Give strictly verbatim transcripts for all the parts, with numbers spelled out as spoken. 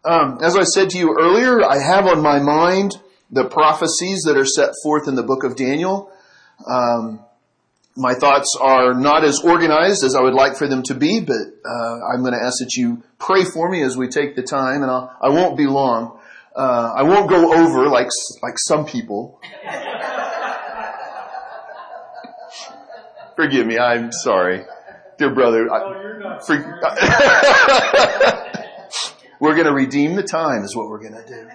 Um, as I said to you earlier, I have on my mind the prophecies that are set forth in the book of Daniel. Um, my thoughts are not as organized as I would like for them to be, but uh, I'm going to ask that you pray for me as we take the time, and I'll, I won't be long. Uh, I won't go over like like some people. Forgive me, I'm sorry. Dear brother, no, you're not for, we're going to redeem the time is what we're going to do.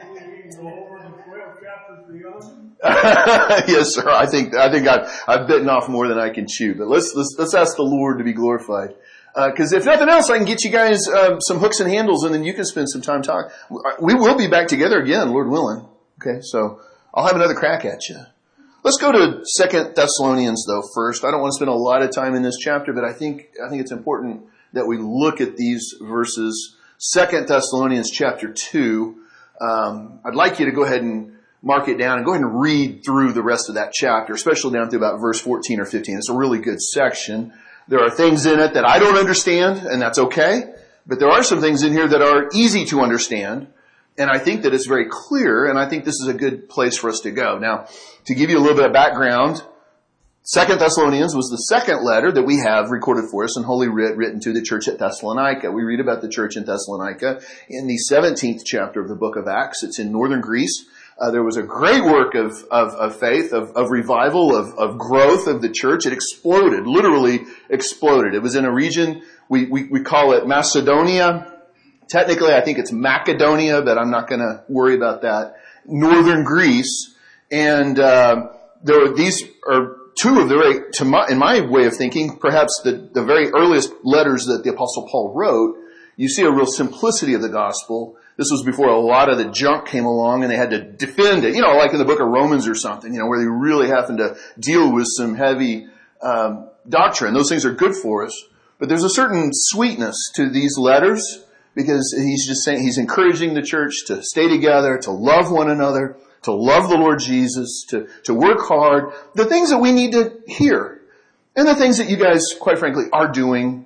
Yes, sir. I think I think I've, I've bitten off more than I can chew. But let's let's, let's ask the Lord to be glorified. Because uh, if nothing else, I can get you guys uh, some hooks and handles, and then you can spend some time talking. We will be back together again, Lord willing. Okay, so I'll have another crack at you. Let's go to Second Thessalonians, though, first. I don't want to spend a lot of time in this chapter, but I think I think it's important that we look at these verses. Second Thessalonians chapter two. Um, I'd like you to go ahead and mark it down and go ahead and read through the rest of that chapter, especially down to about verse fourteen or fifteen. It's a really good section. There are things in it that I don't understand, and that's okay. But there are some things in here that are easy to understand. And I think that it's very clear, and I think this is a good place for us to go. Now, to give you a little bit of background, Second Thessalonians was the second letter that we have recorded for us in Holy Writ written to the church at Thessalonica. We read about the church in Thessalonica in the seventeenth chapter of the book of Acts. It's in northern Greece. Uh, there was a great work of, of, of faith, of, of revival, of, of growth of the church. It exploded, literally exploded. It was in a region, we, we, we call it Macedonia. Technically, I think it's Macedonia, but I'm not going to worry about that. Northern Greece. And uh, there were, these are two of the very, to my, in my way of thinking, perhaps the, the very earliest letters that the Apostle Paul wrote. You see a real simplicity of the gospel. This was before a lot of the junk came along and they had to defend it. You know, like in the book of Romans or something, you know, where they really having to deal with some heavy um, doctrine. Those things are good for us. But there's a certain sweetness to these letters because he's just saying, he's encouraging the church to stay together, to love one another, to love the Lord Jesus, to, to work hard. The things that we need to hear. And the things that you guys, quite frankly, are doing.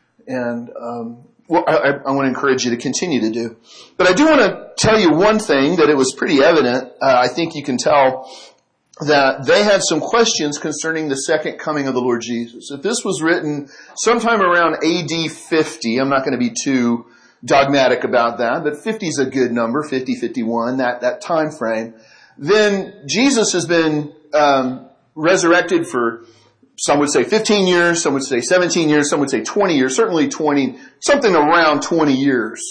And, um, Well, I, I want to encourage you to continue to do. But I do want to tell you one thing that it was pretty evident. Uh, I think you can tell that they had some questions concerning the second coming of the Lord Jesus. If this was written sometime around A D fifty, I'm not going to be too dogmatic about that, but fifty is a good number, fifty, fifty-one, that, that time frame. Then Jesus has been um, resurrected for, some would say fifteen years, some would say seventeen years, some would say twenty years, certainly twenty, something around twenty years,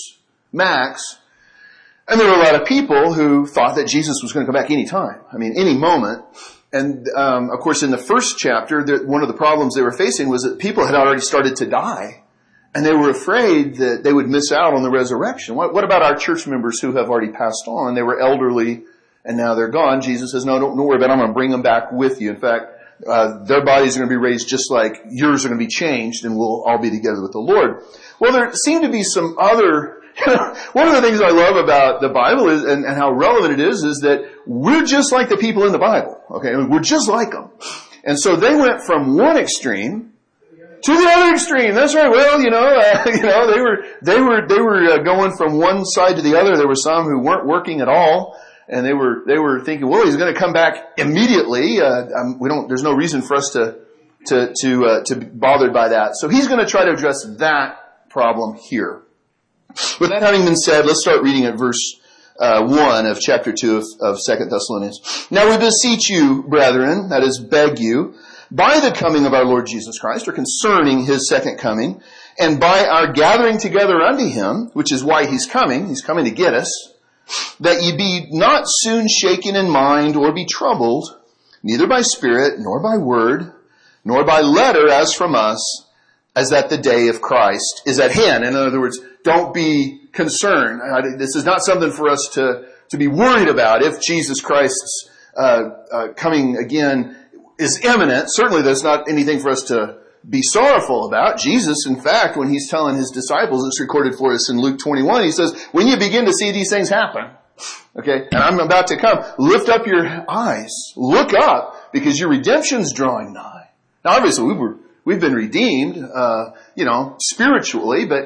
max. And there were a lot of people who thought that Jesus was going to come back any time. I mean, any moment. And, um, of course, in the first chapter, there, one of the problems they were facing was that people had already started to die. And they were afraid that they would miss out on the resurrection. What, what about our church members who have already passed on? They were elderly and now they're gone. Jesus says, no, don't, don't worry about it. I'm going to bring them back with you. In fact, Uh, their bodies are going to be raised just like yours are going to be changed, and we'll all be together with the Lord. Well, there seem to be some other, one of the things I love about the Bible is, and, and how relevant it is, is that we're just like the people in the Bible. Okay, we're just like them. And so they went from one extreme to the other extreme. That's right. Well, you know, uh, you know, they were, they were, they were uh, going from one side to the other. There were some who weren't working at all. And they were, they were thinking, well, he's going to come back immediately. Uh, um, we don't, there's no reason for us to, to, to, uh, to be bothered by that. So he's going to try to address that problem here. With that having been said, let's start reading at verse, uh, one of chapter two of, of Second Thessalonians. Now we beseech you, brethren, that is, beg you, by the coming of our Lord Jesus Christ, or concerning his second coming, and by our gathering together unto him, which is why he's coming, he's coming to get us, that ye be not soon shaken in mind or be troubled, neither by spirit, nor by word, nor by letter as from us, as that the day of Christ is at hand. In other words, don't be concerned. This is not something for us to, to be worried about if Jesus Christ's uh, uh, coming again is imminent. Certainly there's not anything for us to be sorrowful about. Jesus, in fact, when he's telling his disciples, it's recorded for us in Luke twenty-one, he says, when you begin to see these things happen, okay, and I'm about to come, lift up your eyes, look up, because your redemption's drawing nigh. Now, obviously, we were, we've been redeemed, uh, you know, spiritually, but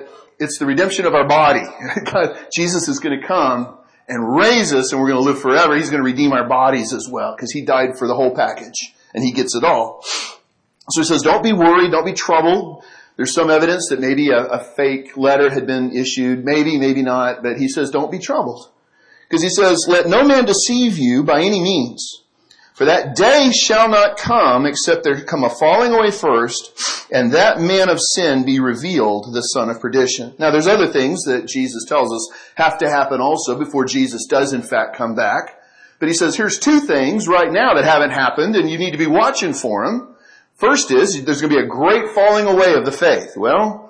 it's the redemption of our body. God, Jesus is going to come and raise us, and we're going to live forever. He's going to redeem our bodies as well, because he died for the whole package, and he gets it all. So he says, don't be worried, don't be troubled. There's some evidence that maybe a, a fake letter had been issued. Maybe, maybe not. But he says, don't be troubled. Because he says, let no man deceive you by any means. For that day shall not come except there come a falling away first, and that man of sin be revealed, the son of perdition. Now there's other things that Jesus tells us have to happen also before Jesus does in fact come back. But he says, here's two things right now that haven't happened, and you need to be watching for them. First is, there's going to be a great falling away of the faith. Well,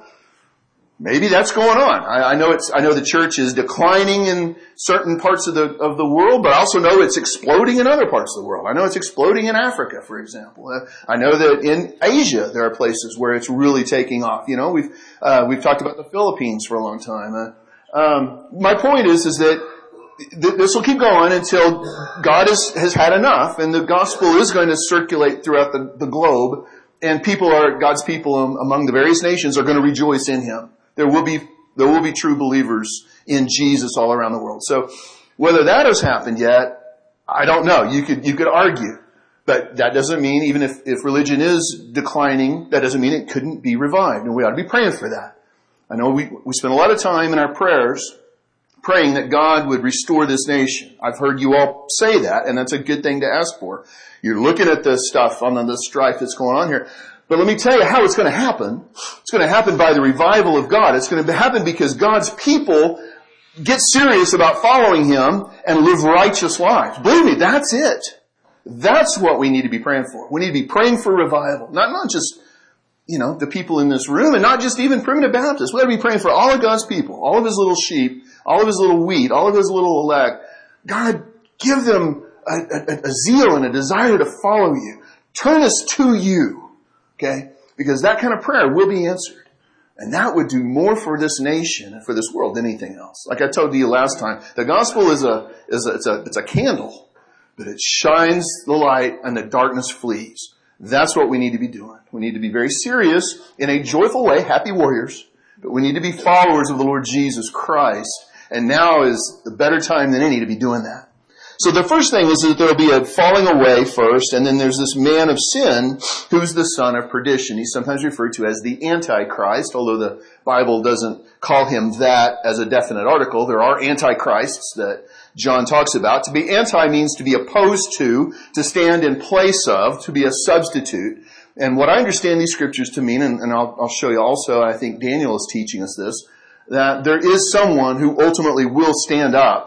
maybe that's going on. I, I know it's, I know the church is declining in certain parts of the, of the world, but I also know it's exploding in other parts of the world. I know it's exploding in Africa, for example. Uh, I know that in Asia there are places where it's really taking off. You know, we've, uh, we've talked about the Philippines for a long time. Uh, um, my point is, is that th- this will keep going until God is, has had enough, and the gospel is going to circulate throughout the, the globe, and people are, God's people among the various nations are going to rejoice in Him. There will be, there will be true believers in Jesus all around the world. So whether that has happened yet, I don't know. You could, you could argue. But that doesn't mean, even if, if religion is declining, that doesn't mean it couldn't be revived. And we ought to be praying for that. I know we, we spend a lot of time in our prayers praying that God would restore this nation. I've heard you all say that, and that's a good thing to ask for. You're looking at the stuff on the strife that's going on here. But let me tell you how it's going to happen. It's going to happen by the revival of God. It's going to happen because God's people get serious about following Him and live righteous lives. Believe me, that's it. That's what we need to be praying for. We need to be praying for revival. Not, not just, you know, the people in this room, and not just even primitive Baptists. We ought to be praying for all of God's people, all of His little sheep, all of His little wheat, all of His little elect. God, give them a, a, a zeal and a desire to follow You. Turn us to You. Okay? Because that kind of prayer will be answered. And that would do more for this nation and for this world than anything else. Like I told you last time, the gospel is a, is a, it's a, it's a candle, but it shines the light and the darkness flees. That's what we need to be doing. We need to be very serious in a joyful way, happy warriors, but we need to be followers of the Lord Jesus Christ. And now is the better time than any to be doing that. So the first thing is that there will be a falling away first, and then there's this man of sin who's the son of perdition. He's sometimes referred to as the Antichrist, although the Bible doesn't call him that as a definite article. There are antichrists that John talks about. To be anti means to be opposed to, to stand in place of, to be a substitute. And what I understand these scriptures to mean, and, and I'll, I'll show you also, I think Daniel is teaching us this, that there is someone who ultimately will stand up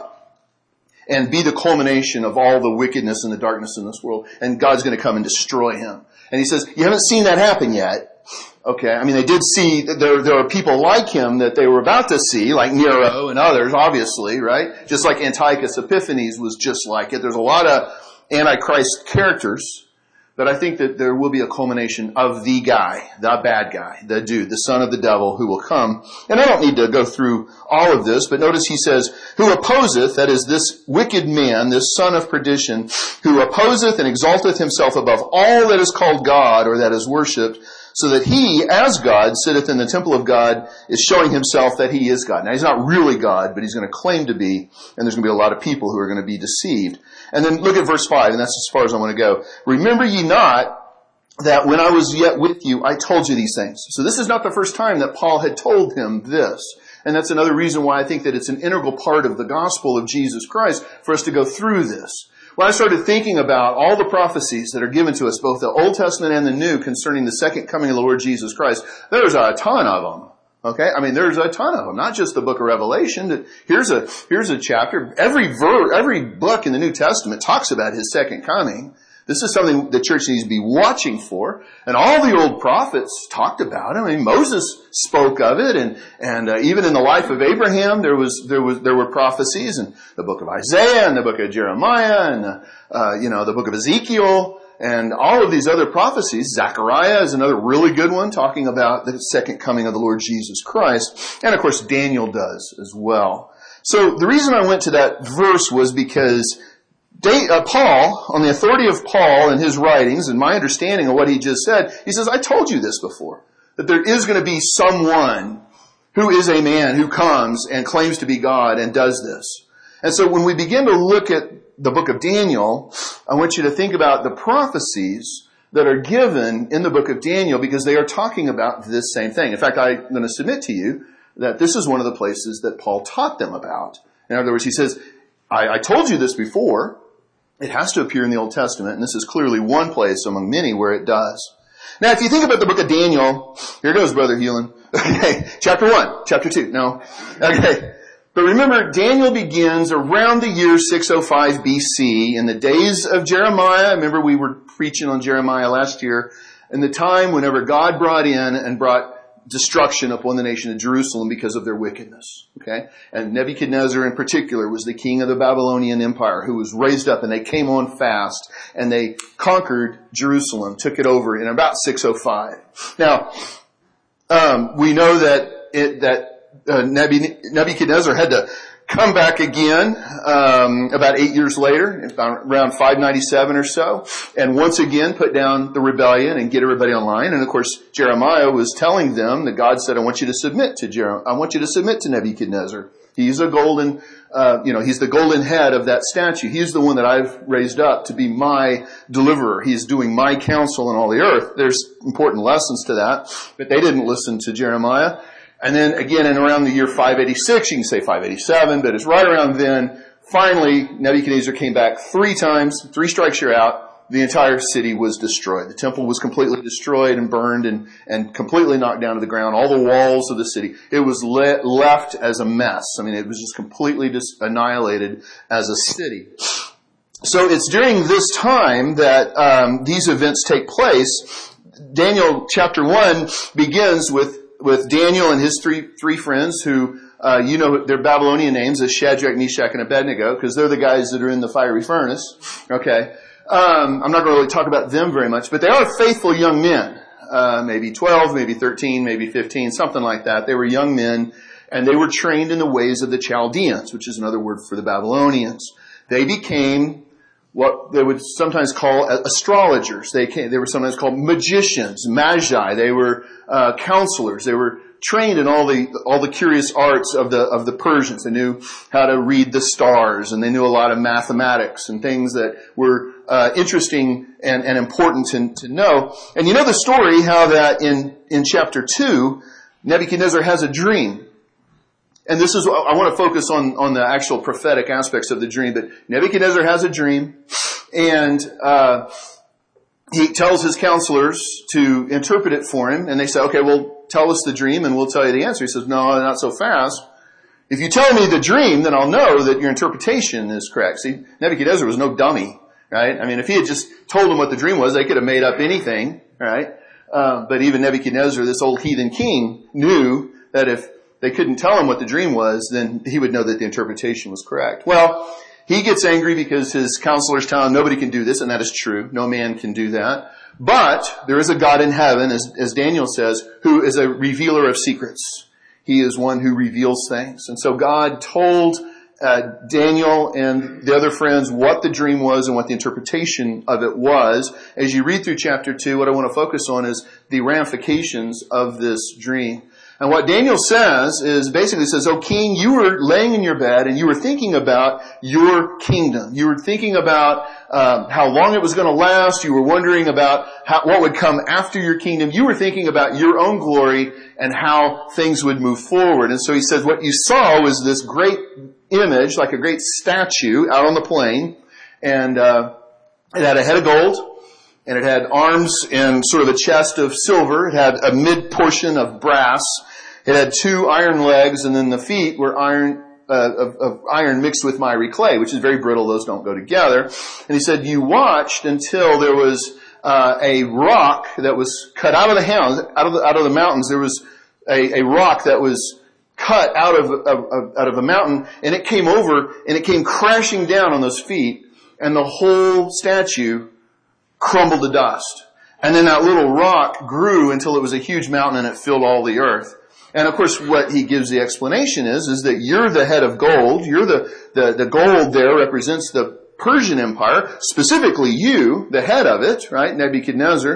and be the culmination of all the wickedness and the darkness in this world. And God's going to come and destroy him. And he says, you haven't seen that happen yet. Okay, I mean, they did see, there, there are people like him that they were about to see, like Nero and others, obviously, right? Just like Antiochus Epiphanes was just like it. There's a lot of Antichrist characters. But I think that there will be a culmination of the guy, the bad guy, the dude, the son of the devil who will come. And I don't need to go through all of this, but notice he says, who opposeth, that is this wicked man, this son of perdition, who opposeth and exalteth himself above all that is called God or that is worshipped, so that he, as God, sitteth in the temple of God, is showing himself that he is God. Now, he's not really God, but he's going to claim to be, and there's going to be a lot of people who are going to be deceived. And then look at verse five, and that's as far as I want to go. Remember ye not that when I was yet with you, I told you these things. So this is not the first time that Paul had told him this. And that's another reason why I think that it's an integral part of the gospel of Jesus Christ for us to go through this. When I started thinking about all the prophecies that are given to us, both the Old Testament and the New, concerning the second coming of the Lord Jesus Christ, there's a ton of them. Okay? I mean, there's a ton of them. Not just the book of Revelation. Here's a, here's a chapter. Every ver, every book in the New Testament talks about his second coming. This is something the church needs to be watching for. And all the old prophets talked about it. I mean, Moses spoke of it, and, and uh, even in the life of Abraham, there was, there was, there were prophecies in the book of Isaiah and the book of Jeremiah and, uh, uh, you know, the book of Ezekiel and all of these other prophecies. Zechariah is another really good one, talking about the second coming of the Lord Jesus Christ. And of course, Daniel does as well. So the reason I went to that verse was because Uh, Paul, on the authority of Paul and his writings and my understanding of what he just said, he says, I told you this before, that there is going to be someone Who is a man who comes and claims to be God and does this? And so when we begin to look at the book of Daniel, I want you to think about the prophecies that are given in the book of Daniel, because they are talking about this same thing. In fact, I'm going to submit to you that this is one of the places that Paul taught them about. In other words, he says, I, I told you this before. It has to appear in the Old Testament, and this is clearly one place among many where it does. Now, if you think about the book of Daniel, here goes, Brother Hewlin. Okay, chapter one, chapter two, no. Okay. But remember, Daniel begins around the year six oh five B C, in the days of Jeremiah. Remember, we were preaching on Jeremiah last year, in the time whenever God brought in and brought destruction upon the nation of Jerusalem because of their wickedness. Okay? And Nebuchadnezzar in particular was the king of the Babylonian Empire, who was raised up, and they came on fast, and they conquered Jerusalem, took it over in about six oh five. Now, um, we know that it, that Uh, Nebuchadnezzar had to come back again um, about eight years later, around five ninety-seven or so, and once again put down the rebellion and get everybody online. And of course, Jeremiah was telling them that God said, "I want you to submit to Jer- I want you to submit to Nebuchadnezzar. He's a golden, uh, you know, he's the golden head of that statue. He's the one that I've raised up to be my deliverer. He's doing my counsel in all the earth." There's important lessons to that, but they didn't listen to Jeremiah. And then again, in around the year five eighty-six, you can say five eighty-seven, but it's right around then, finally, Nebuchadnezzar came back three times, three strikes you're out, the entire city was destroyed. The temple was completely destroyed and burned and, and completely knocked down to the ground. All the walls of the city, it was le- left as a mess. I mean, it was just completely just annihilated as a city. So it's during this time that um, these events take place. Daniel chapter one begins with with Daniel and his three three friends who, uh, you know their Babylonian names as Shadrach, Meshach, and Abednego, because they're the guys that are in the fiery furnace. Okay. Um, I'm not going to really talk about them very much, but they are faithful young men. Uh, maybe twelve, maybe thirteen, maybe fifteen, something like that. They were young men, and they were trained in the ways of the Chaldeans, which is another word for the Babylonians. They became what they would sometimes call astrologers. They came, they were sometimes called magicians, magi. They were uh, counselors. They were trained in all the all the curious arts of the of the Persians. They knew how to read the stars, and they knew a lot of mathematics and things that were uh, interesting and, and important to, to know. And you know the story how that in in chapter two, Nebuchadnezzar has a dream. And this is, I want to focus on, on the actual prophetic aspects of the dream, but Nebuchadnezzar has a dream, and uh he tells his counselors to interpret it for him, and they say, okay, well, tell us the dream and we'll tell you the answer. He says, no, not so fast. If you tell me the dream, then I'll know that your interpretation is correct. See, Nebuchadnezzar was no dummy, right? I mean, if he had just told them what the dream was, they could have made up anything, right? Uh, but even Nebuchadnezzar, this old heathen king, knew that if they couldn't tell him what the dream was, then he would know that the interpretation was correct. Well, he gets angry because his counselors tell him nobody can do this, and that is true. No man can do that. But there is a God in heaven, as, as Daniel says, who is a revealer of secrets. He is one who reveals things. And so God told uh, Daniel and the other friends what the dream was and what the interpretation of it was. As you read through chapter two, what I want to focus on is the ramifications of this dream. And what Daniel says is basically says, "Oh, king, you were laying in your bed and you were thinking about your kingdom. You were thinking about um, how long it was going to last. You were wondering about how, what would come after your kingdom. You were thinking about your own glory and how things would move forward." And so he says, what you saw was this great image, like a great statue out on the plain, and uh, it had a head of gold. And it had arms and sort of a chest of silver. It had a mid portion of brass. It had two iron legs, and then the feet were iron uh, of, of iron mixed with miry clay, which is very brittle. Those don't go together. And he said, you watched until there was uh, a rock that was cut out of the hounds, out of the, out of the mountains. There was a, a rock that was cut out of, of out of a mountain, and it came over and it came crashing down on those feet, and the whole statue crumbled to dust. And then that little rock grew until it was a huge mountain and it filled all the earth. And of course what he gives the explanation is, is that you're the head of gold. You're the, the, the gold there represents the Persian Empire, specifically you, the head of it, right? Nebuchadnezzar.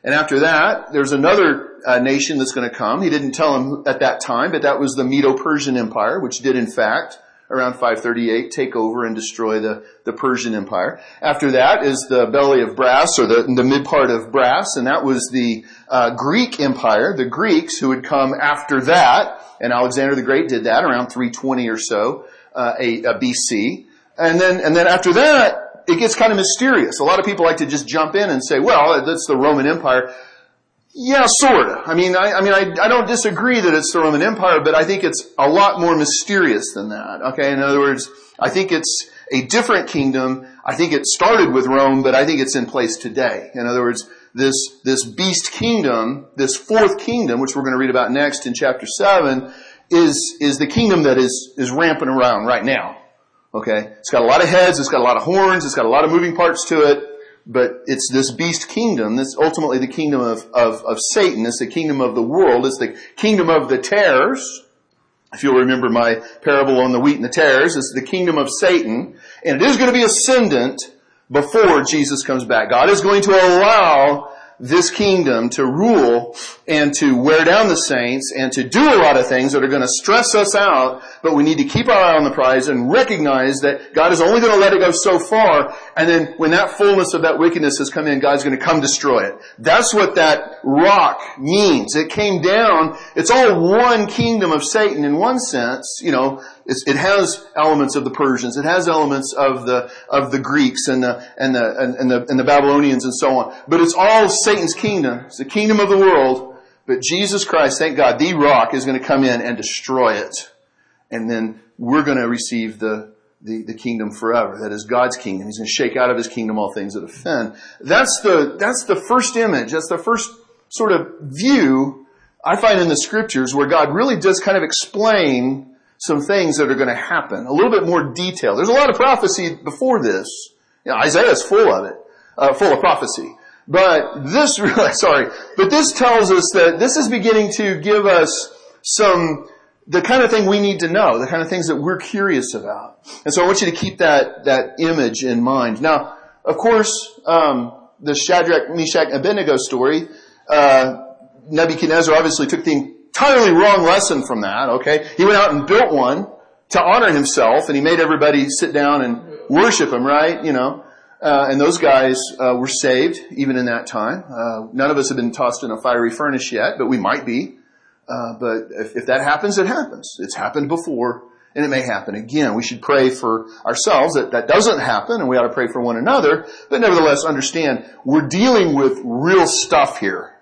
And after that, there's another uh, nation that's going to come. He didn't tell him at that time, but that was the Medo-Persian Empire, which did in fact, around five thirty-eight, take over and destroy the, the Persian Empire. After that is the belly of brass, or the, the mid part of brass, and that was the uh, Greek Empire, the Greeks who would come after that, and Alexander the Great did that around three twenty or so, uh, a, a B C. And then, and then after that, it gets kind of mysterious. A lot of people like to just jump in and say, well, that's the Roman Empire. Yeah, sort of. I mean, I, I mean, I, I don't disagree that it's the Roman Empire, but I think it's a lot more mysterious than that. Okay. In other words, I think it's a different kingdom. I think it started with Rome, but I think it's in place today. In other words, this, this beast kingdom, this fourth kingdom, which we're going to read about next in chapter seven, is, is the kingdom that is, is rampant around right now. Okay. It's got a lot of heads. It's got a lot of horns. It's got a lot of moving parts to it. But it's this beast kingdom that's ultimately the kingdom of, of, of Satan. It's the kingdom of the world. It's the kingdom of the tares. If you'll remember my parable on the wheat and the tares, it's the kingdom of Satan. And it is going to be ascendant before Jesus comes back. God is going to allow this kingdom to rule and to wear down the saints and to do a lot of things that are going to stress us out, but we need to keep our eye on the prize and recognize that God is only going to let it go so far, and then when that fullness of that wickedness has come in, God's going to come destroy it. That's what that rock means. It came down. It's all one kingdom of Satan in one sense. You know, it's, it has elements of the Persians. It has elements of the of the Greeks and the and the and, and the and the Babylonians and so on. But it's all Satan's kingdom. It's the kingdom of the world. But Jesus Christ, thank God, the rock is going to come in and destroy it. And then we're going to receive the, the, the kingdom forever. That is God's kingdom. He's going to shake out of his kingdom all things that offend. That's the, that's the first image. That's the first sort of view I find in the scriptures where God really does kind of explain some things that are going to happen. A little bit more detail. There's a lot of prophecy before this. You know, Isaiah is full of it, uh, full of prophecy. But this really, sorry, but this tells us that this is beginning to give us some, the kind of thing we need to know, the kind of things that we're curious about. And so I want you to keep that, that image in mind. Now, of course, um, the Shadrach, Meshach, and Abednego story, uh, Nebuchadnezzar obviously took the entirely wrong lesson from that, okay? He went out and built one to honor himself, and he made everybody sit down and worship him, right? You know. Uh, and those guys uh, were saved even in that time. Uh, none of us have been tossed in a fiery furnace yet, but we might be. Uh, but if, if that happens, it happens. It's happened before, and it may happen again. We should pray for ourselves that that doesn't happen, and we ought to pray for one another. But nevertheless, understand, we're dealing with real stuff here.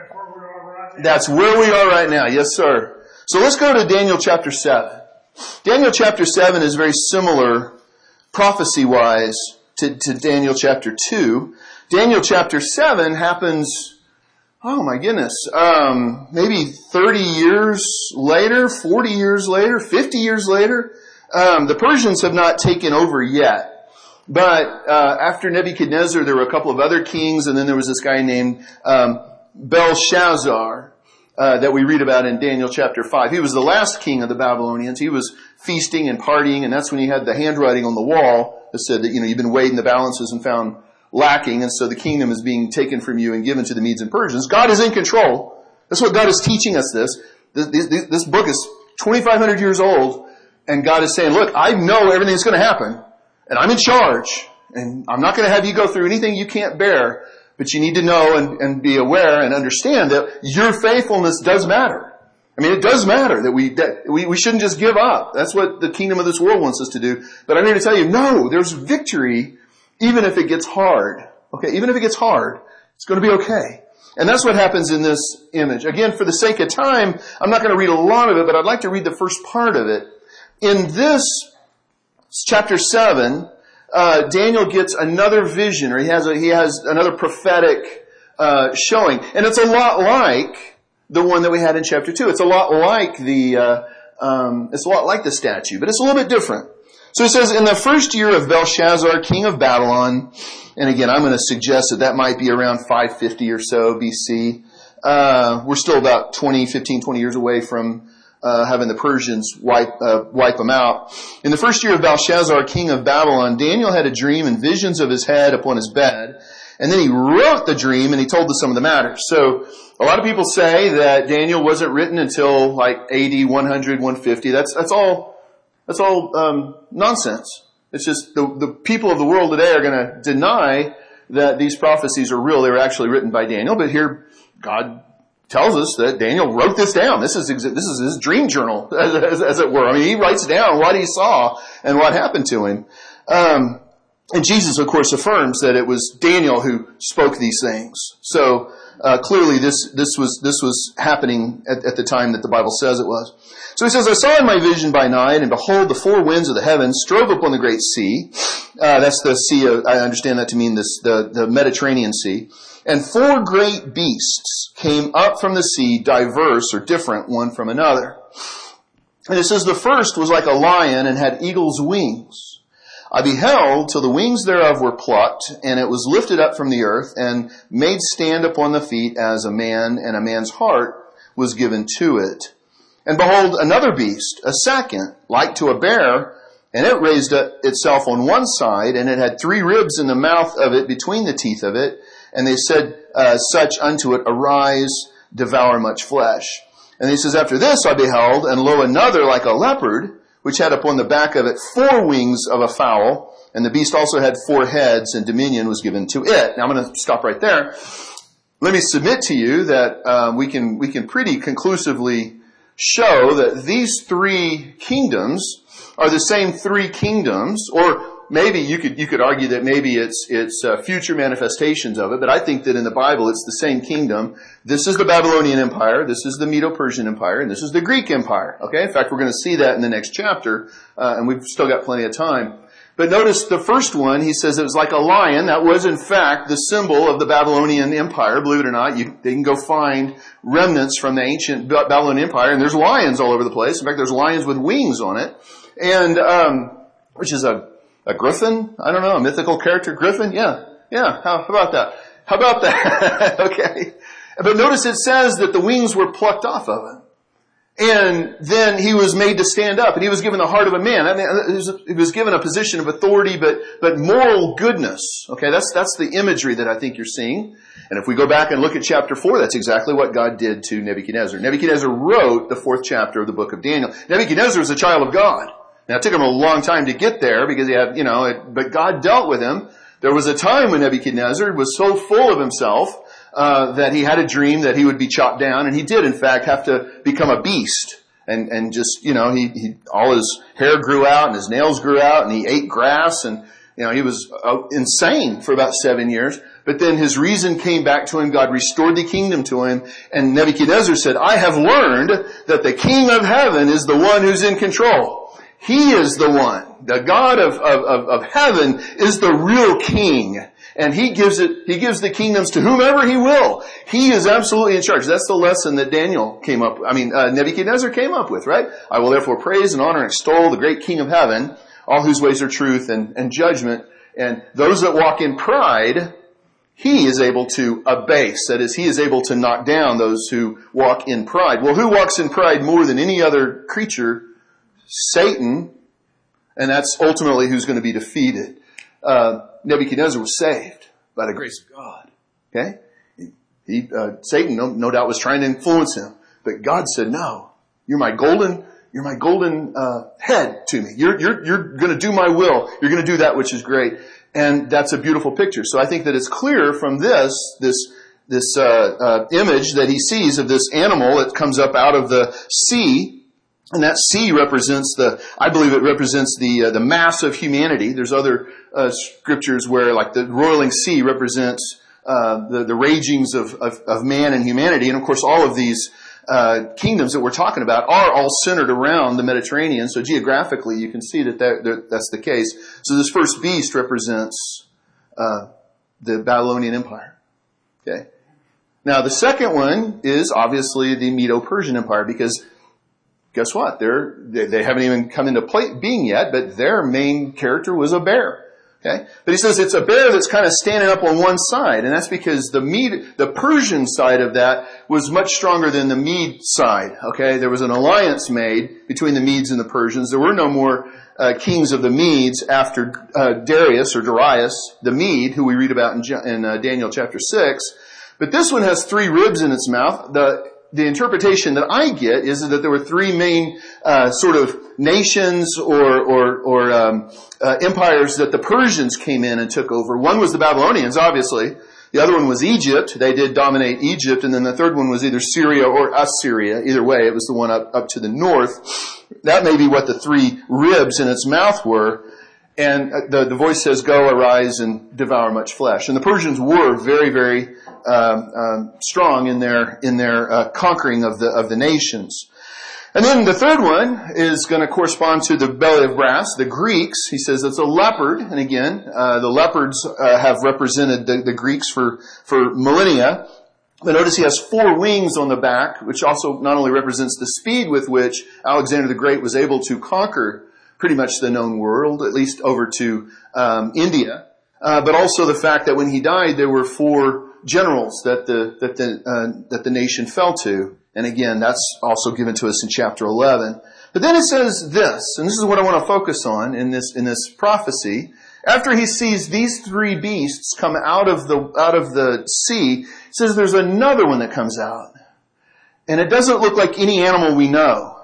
That's where we are right now. Yes, sir. So let's go to Daniel chapter seven. Daniel chapter seven is very similar, prophecy-wise, To, to Daniel chapter two. Daniel chapter seven happens, oh my goodness, um, maybe thirty years later, forty years later, fifty years later. Um, the Persians have not taken over yet. But uh, after Nebuchadnezzar, there were a couple of other kings, and then there was this guy named um, Belshazzar uh, that we read about in Daniel chapter five. He was the last king of the Babylonians. He was feasting and partying, and that's when he had the handwriting on the wall that said that, you know, you've been weighed in the balances and found lacking, and so the kingdom is being taken from you and given to the Medes and Persians. God is in control. That's what God is teaching us this. This, this, this book is twenty-five hundred years old, and God is saying, look, I know everything that's going to happen, and I'm in charge, and I'm not going to have you go through anything you can't bear, but you need to know and, and be aware and understand that your faithfulness does matter. I mean, it does matter that we, that we, we shouldn't just give up. That's what the kingdom of this world wants us to do. But I'm here to tell you, no, there's victory even if it gets hard. Okay, even if it gets hard, it's going to be okay. And that's what happens in this image. Again, for the sake of time, I'm not going to read a lot of it, but I'd like to read the first part of it. In this chapter seven, uh, Daniel gets another vision, or he has a, he has another prophetic uh, showing. And it's a lot like the one that we had in chapter two. It's a lot like the, uh, um, it's a lot like the statue, but it's a little bit different. So it says, in the first year of Belshazzar, king of Babylon, and again, I'm going to suggest that that might be around five fifty or so B C. Uh, we're still about twenty, fifteen, twenty years away from, uh, having the Persians wipe, uh, wipe them out. In the first year of Belshazzar, king of Babylon, Daniel had a dream and visions of his head upon his bed. And then he wrote the dream and he told us some of the matters. So a lot of people say that Daniel wasn't written until like A D one hundred, one fifty. That's, that's all, that's all, um, nonsense. It's just the, the people of the world today are going to deny that these prophecies are real. They were actually written by Daniel. But here, God tells us that Daniel wrote this down. This is, this is his dream journal, as, as, as it were. I mean, he writes down what he saw and what happened to him. Um, and Jesus, of course, affirms that it was Daniel who spoke these things. So, uh, clearly this, this was, this was happening at, at the time that the Bible says it was. So he says, I saw in my vision by night, and behold, the four winds of the heavens strove upon the great sea. Uh, that's the sea of, I understand that to mean this, the, the Mediterranean Sea. And four great beasts came up from the sea, diverse or different one from another. And it says the first was like a lion and had eagle's wings. I beheld till the wings thereof were plucked, and it was lifted up from the earth and made stand upon the feet as a man, and a man's heart was given to it. And behold, another beast, a second, like to a bear, and it raised itself on one side, and it had three ribs in the mouth of it between the teeth of it. And they said uh, such unto it, arise, devour much flesh. And he says, after this I beheld, and lo, another like a leopard, which had upon the back of it four wings of a fowl, and the beast also had four heads, and dominion was given to it. Now I'm going to stop right there. Let me submit to you that um, we can we can pretty conclusively show that these three kingdoms are the same three kingdoms, or maybe you could you could argue that maybe it's it's uh, future manifestations of it, but I think that in the Bible it's the same kingdom. This is the Babylonian Empire, this is the Medo-Persian Empire, and this is the Greek Empire. Okay, in fact, we're going to see that in the next chapter, uh, and we've still got plenty of time. But notice the first one, he says it was like a lion. That was, in fact, the symbol of the Babylonian Empire. Believe it or not, you, they can go find remnants from the ancient Babylonian Empire, and there's lions all over the place. In fact, there's lions with wings on it, and um, which is a a griffin. I don't know, a mythical character, griffin. Yeah, yeah. How, how about that? How about that? Okay. But notice it says that the wings were plucked off of him. And then he was made to stand up, and he was given the heart of a man. I mean, he was given a position of authority, but, but moral goodness. Okay, that's, that's the imagery that I think you're seeing. And if we go back and look at chapter four, that's exactly what God did to Nebuchadnezzar. Nebuchadnezzar wrote the fourth chapter of the book of Daniel. Nebuchadnezzar was a child of God. Now, it took him a long time to get there because he had, you know, it, but God dealt with him. There was a time when Nebuchadnezzar was so full of himself Uh, that he had a dream that he would be chopped down, and he did, in fact, have to become a beast. And, and just, you know, he, he, all his hair grew out and his nails grew out, and he ate grass, and, you know, he was uh, insane for about seven years. But then his reason came back to him. God restored the kingdom to him, and Nebuchadnezzar said, I have learned that the King of heaven is the one who's in control. He is the one. The God of, of, of heaven is the real king. And he gives it, he gives the kingdoms to whomever he will. He is absolutely in charge. That's the lesson that Daniel came up, I mean, uh, Nebuchadnezzar came up with, right? I will therefore praise and honor and extol the great King of heaven, all whose ways are truth and, and judgment. And those that walk in pride, he is able to abase. That is, he is able to knock down those who walk in pride. Well, who walks in pride more than any other creature? Satan. And that's ultimately who's going to be defeated. Uh, Nebuchadnezzar was saved by the grace of God. Okay? He, he uh, Satan, no, no doubt, was trying to influence him. But God said, no, you're my golden, you're my golden, uh, head to me. You're, you're, you're gonna do my will. You're gonna do that which is great. And that's a beautiful picture. So I think that it's clear from this, this, this, uh, uh, image that he sees of this animal that comes up out of the sea. And that sea represents the, I believe it represents the, uh, the mass of humanity. There's other, uh, scriptures where like the roiling sea represents, uh, the, the ragings of, of, of man and humanity. And of course all of these, uh, kingdoms that we're talking about are all centered around the Mediterranean. So geographically you can see that that that's the case. So this first beast represents, uh, the Babylonian Empire. Okay. Now the second one is obviously the Medo-Persian Empire, because guess what? They're, they, they haven't even come into play, being yet, but their main character was a bear. Okay? But he says it's a bear that's kind of standing up on one side, and that's because the Mede, the Persian side of that was much stronger than the Mede side. Okay? There was an alliance made between the Medes and the Persians. There were no more uh, kings of the Medes after uh, Darius or Darius, the Mede, who we read about in, in uh, Daniel chapter six. But this one has three ribs in its mouth. The The interpretation that I get is that there were three main uh, sort of nations or or, or um, uh, empires that the Persians came in and took over. One was the Babylonians, obviously. The other one was Egypt. They did dominate Egypt. And then the third one was either Syria or Assyria. Either way, it was the one up, up to the north. That may be what the three ribs in its mouth were. And the, the voice says, "Go, arise, and devour much flesh." And the Persians were very, very um, um, strong in their in their uh, conquering of the of the nations. And then the third one is going to correspond to the belly of brass, the Greeks. He says it's a leopard, and again, uh, the leopards uh, have represented the, the Greeks for for millennia. But notice he has four wings on the back, which also not only represents the speed with which Alexander the Great was able to conquer pretty much the known world, at least over to um, India, uh, but also the fact that when he died, there were four generals that the that the uh, that the nation fell to, and again, that's also given to us in chapter eleven. But then it says this, and this is what I want to focus on in this in this prophecy. After he sees these three beasts come out of the out of the sea, it says there's another one that comes out, and it doesn't look like any animal we know.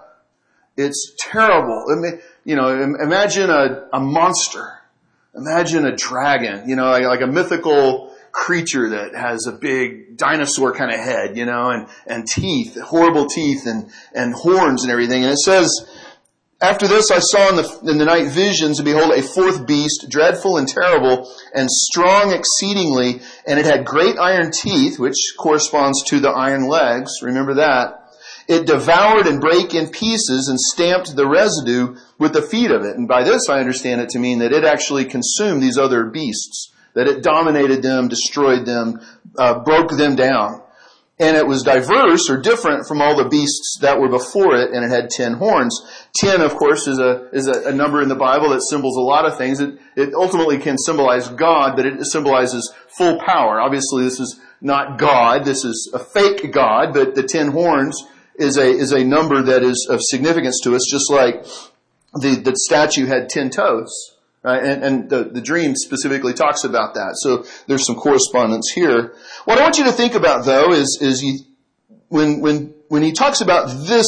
It's terrible. I mean, you know, imagine a, a monster. Imagine a dragon, you know, like, like a mythical creature that has a big dinosaur kind of head, you know, and, and teeth, horrible teeth and, and horns and everything. And it says, after this I saw in the, in the night visions, and behold, a fourth beast, dreadful and terrible and strong exceedingly. And it had great iron teeth, which corresponds to the iron legs. Remember that. It devoured and brake in pieces and stamped the residue with the feet of it. And by this I understand it to mean that it actually consumed these other beasts, that it dominated them, destroyed them, uh, broke them down. And it was diverse or different from all the beasts that were before it, and it had ten horns. Ten, of course, is a is a, a number in the Bible that symbols a lot of things. It, it ultimately can symbolize God, but it symbolizes full power. Obviously, this is not God. This is a fake God, but the ten horns is a is a number that is of significance to us, just like the, the statue had ten toes. Right? And, and the, the dream specifically talks about that. So there's some correspondence here. What I want you to think about, though, is is you, when when when he talks about this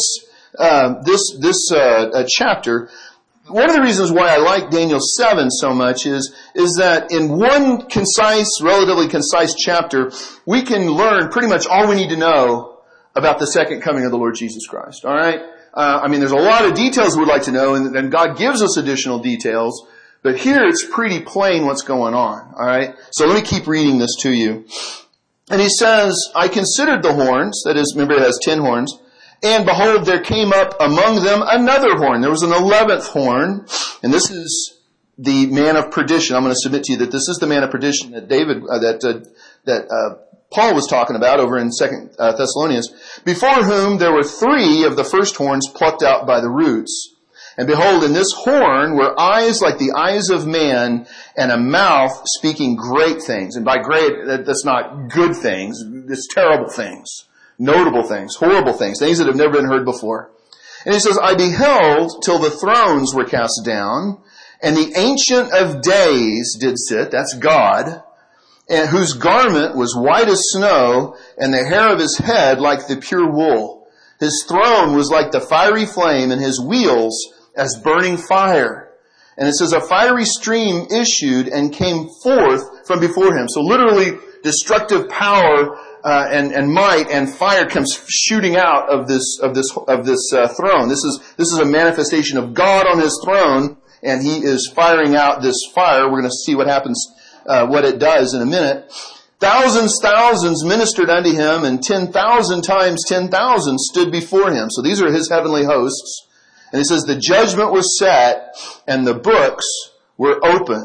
uh, this this uh, uh, chapter. One of the reasons why I like Daniel seven so much is is that in one concise, relatively concise chapter, we can learn pretty much all we need to know about the second coming of the Lord Jesus Christ. All right? Uh, I mean, there's a lot of details we'd like to know, and, and God gives us additional details. But here it's pretty plain what's going on. All right? So let me keep reading this to you. And he says, I considered the horns, that is, remember it has ten horns, and behold, there came up among them another horn. There was an eleventh horn, and this is the man of perdition. I'm going to submit to you that this is the man of perdition that David, uh, that uh, that uh, Paul was talking about over in Second uh, Thessalonians, before whom there were three of the first horns plucked out by the roots. And behold, in this horn were eyes like the eyes of man, and a mouth speaking great things. And by great, that, that's not good things. It's terrible things, notable things, horrible things, things that have never been heard before. And he says, I beheld till the thrones were cast down, and the Ancient of Days did sit, that's God, and whose garment was white as snow, and the hair of his head like the pure wool. His throne was like the fiery flame, and his wheels as burning fire. And it says, a fiery stream issued and came forth from before him. So literally, destructive power uh, and, and might and fire comes shooting out of this of this of this uh, throne. This is this is a manifestation of God on his throne, and he is firing out this fire. We're going to see what happens, uh, what it does in a minute. Thousands, thousands ministered unto him, and ten thousand times ten thousand stood before him. So these are his heavenly hosts. And it says the judgment was set, and the books were opened.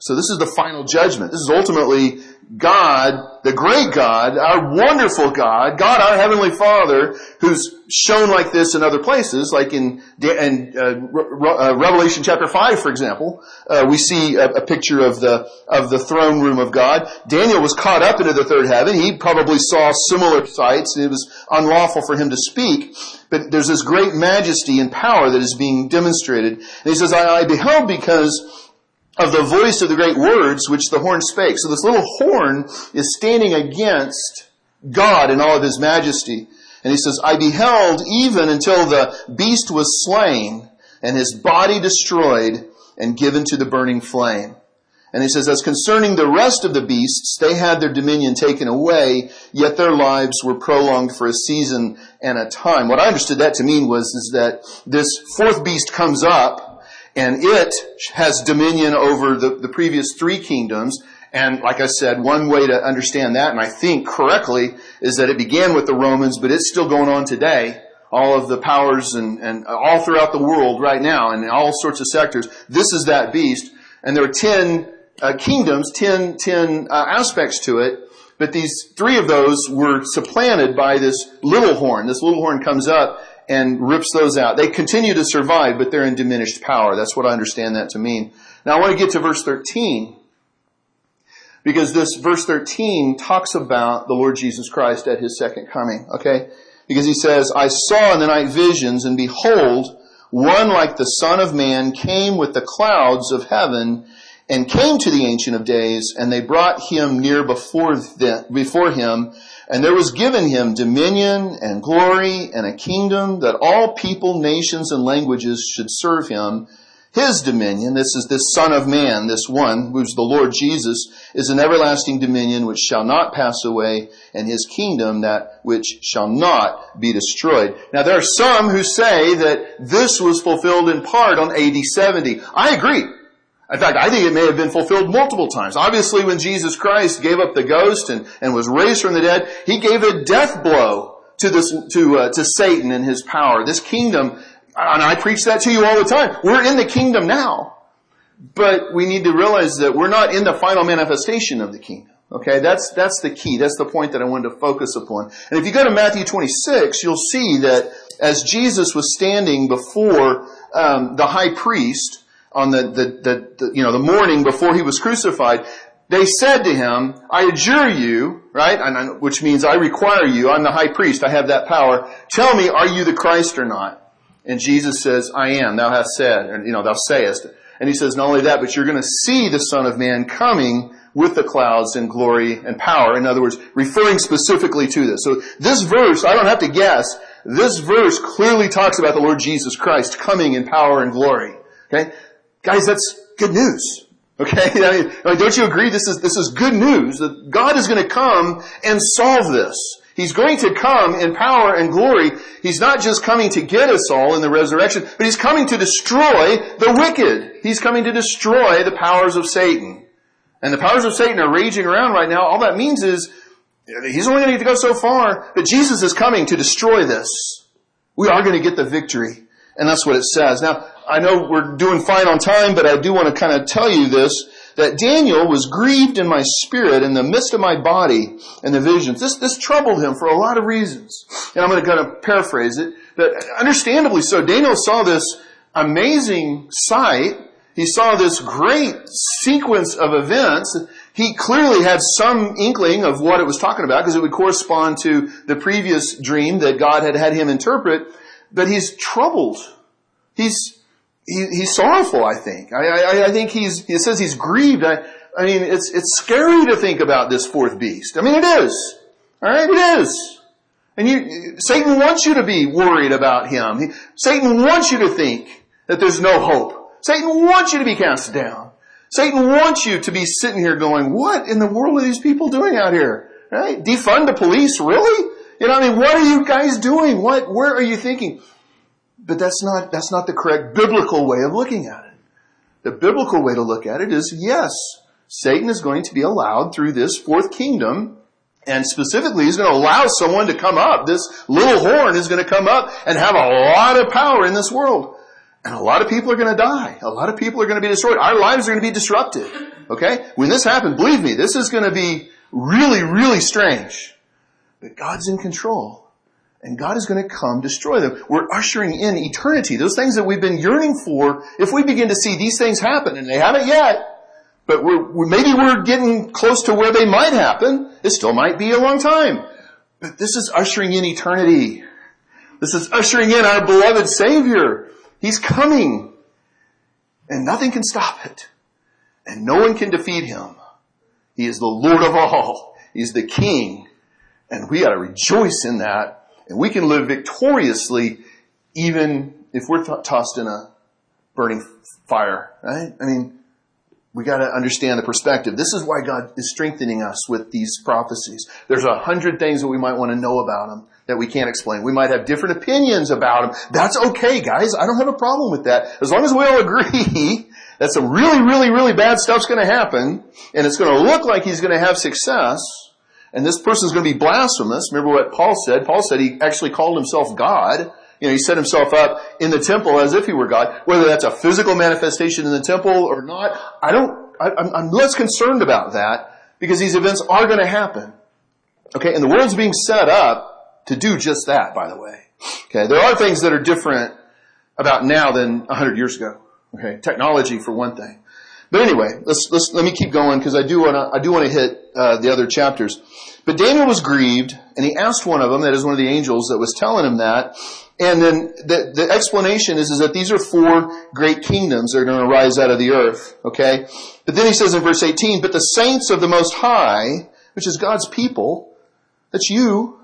So this is the final judgment. This is ultimately God, the great God, our wonderful God, God our Heavenly Father, who's shown like this in other places, like in, in uh, Re- Revelation chapter five, for example. Uh, we see a, a picture of the of the throne room of God. Daniel was caught up into the third heaven. He probably saw similar sights, and it was unlawful for him to speak. But there's this great majesty and power that is being demonstrated. And he says, I, I beheld because of the voice of the great words which the horn spake. So this little horn is standing against God in all of his majesty. And he says, I beheld even until the beast was slain and his body destroyed and given to the burning flame. And he says, as concerning the rest of the beasts, they had their dominion taken away, yet their lives were prolonged for a season and a time. What I understood that to mean was is that this fourth beast comes up, and it has dominion over the, the previous three kingdoms. And like I said, one way to understand that, and I think correctly, is that it began with the Romans, but it's still going on today. All of the powers and, and all throughout the world right now, and in all sorts of sectors. This is that beast. And there are ten uh, kingdoms, ten, ten uh, aspects to it. But these three of those were supplanted by this little horn. This little horn comes up and rips those out. They continue to survive, but they're in diminished power. That's what I understand that to mean. Now I want to get to verse thirteen, because this verse thirteen talks about the Lord Jesus Christ at his second coming, okay? Because he says, I saw in the night visions, and behold, one like the Son of Man came with the clouds of heaven, and came to the Ancient of Days, and they brought him near before the, before him, and there was given him dominion and glory and a kingdom that all people, nations, and languages should serve him. His dominion, this is this Son of Man, this one, who's the Lord Jesus, is an everlasting dominion which shall not pass away, and his kingdom that which shall not be destroyed. Now there are some who say that this was fulfilled in part on A D seventy. I agree. In fact, I think it may have been fulfilled multiple times. Obviously, when Jesus Christ gave up the ghost and, and was raised from the dead, he gave a death blow to this to uh, to Satan and his power. This kingdom, and I preach that to you all the time. We're in the kingdom now, but we need to realize that we're not in the final manifestation of the kingdom. Okay, that's that's the key. That's the point that I wanted to focus upon. And if you go to Matthew twenty-six, you'll see that as Jesus was standing before um, the high priest on the, the, the, the, you know, the morning before he was crucified, they said to him, I adjure you, right? And, which means I require you. I'm the high priest. I have that power. Tell me, are you the Christ or not? And Jesus says, I am. Thou hast said, or, you know, thou sayest. And he says, not only that, but you're going to see the Son of Man coming with the clouds in glory and power. In other words, referring specifically to this. So this verse, I don't have to guess, this verse clearly talks about the Lord Jesus Christ coming in power and glory. Okay? Guys, that's good news. Okay? I mean, don't you agree? This is, this is good news that God is going to come and solve this. He's going to come in power and glory. He's not just coming to get us all in the resurrection, but he's coming to destroy the wicked. He's coming to destroy the powers of Satan. And the powers of Satan are raging around right now. All that means is he's only going to get to go so far, but Jesus is coming to destroy this. We are going to get the victory. And that's what it says. Now, I know we're doing fine on time, but I do want to kind of tell you this, that Daniel was grieved in my spirit in the midst of my body in the visions. This, this troubled him for a lot of reasons. And I'm going to kind of paraphrase it. But understandably so, Daniel saw this amazing sight. He saw this great sequence of events. He clearly had some inkling of what it was talking about, because it would correspond to the previous dream that God had had him interpret. But he's troubled. He's he, he's sorrowful, I think. I, I, I think he's, it says he's grieved. I, I mean, it's, it's scary to think about this fourth beast. I mean, it is. All right, it is. And you, Satan wants you to be worried about him. He, Satan wants you to think that there's no hope. Satan wants you to be cast down. Satan wants you to be sitting here going, what in the world are these people doing out here? Right? Defund the police? Really? You know, I mean, what are you guys doing? What, where are you thinking? But that's not, that's not the correct biblical way of looking at it. The biblical way to look at it is, yes, Satan is going to be allowed through this fourth kingdom, and specifically he's going to allow someone to come up. This little horn is going to come up and have a lot of power in this world. And a lot of people are going to die. A lot of people are going to be destroyed. Our lives are going to be disrupted. Okay? When this happens, believe me, this is going to be really, really strange. But God's in control. And God is going to come destroy them. We're ushering in eternity. Those things that we've been yearning for, if we begin to see these things happen, and they haven't yet, but we're, we're, maybe we're getting close to where they might happen. It still might be a long time. But this is ushering in eternity. This is ushering in our beloved Savior. He's coming. And nothing can stop it. And no one can defeat him. He is the Lord of all. He's the King. And we got to rejoice in that. And we can live victoriously even if we're th- tossed in a burning fire, right? I mean, we got to understand the perspective. This is why God is strengthening us with these prophecies. There's a hundred things that we might want to know about them that we can't explain. We might have different opinions about them. That's okay, guys. I don't have a problem with that. As long as we all agree that some really, really, really bad stuff's going to happen, and it's going to look like he's going to have success, and this person's going to be blasphemous. Remember what Paul said? Paul said he actually called himself God. You know, he set himself up in the temple as if he were God. Whether that's a physical manifestation in the temple or not, I don't, I, I'm, I'm less concerned about that because these events are going to happen. Okay, and the world's being set up to do just that, by the way. Okay, there are things that are different about now than a hundred years ago. Okay, technology for one thing. But anyway, let's, let's, let me keep going because I do want to, I do want to hit, uh, the other chapters. But Daniel was grieved and he asked one of them, that is one of the angels that was telling him that. And then the, the explanation is, is that these are four great kingdoms that are going to rise out of the earth. Okay. But then he says in verse eighteen, but the saints of the Most High, which is God's people, that's you.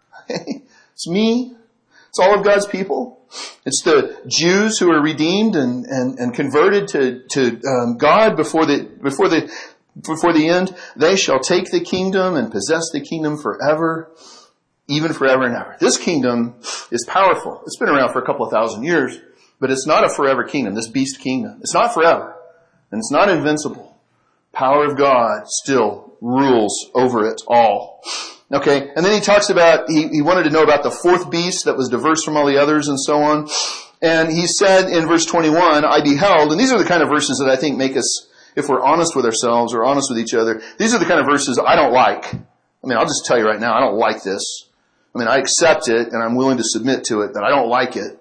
It's me. It's all of God's people. It's the Jews who are redeemed and, and, and converted to, to um, God before the, before the, before the end. They shall take the kingdom and possess the kingdom forever, even forever and ever. This kingdom is powerful. It's been around for a couple of thousand years, but it's not a forever kingdom, this beast kingdom. It's not forever, and it's not invincible. Power of God still rules over it all. Okay, and then he talks about, he, he wanted to know about the fourth beast that was diverse from all the others and so on. And he said in verse twenty-one, I beheld, and these are the kind of verses that I think make us, if we're honest with ourselves or honest with each other, these are the kind of verses I don't like. I mean, I'll just tell you right now, I don't like this. I mean, I accept it and I'm willing to submit to it, but I don't like it.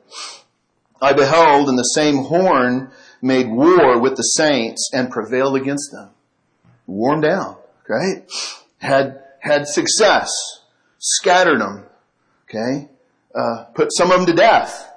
I beheld, and the same horn made war with the saints and prevailed against them. Wore them down, right? Had had success, scattered them, okay, uh, put some of them to death,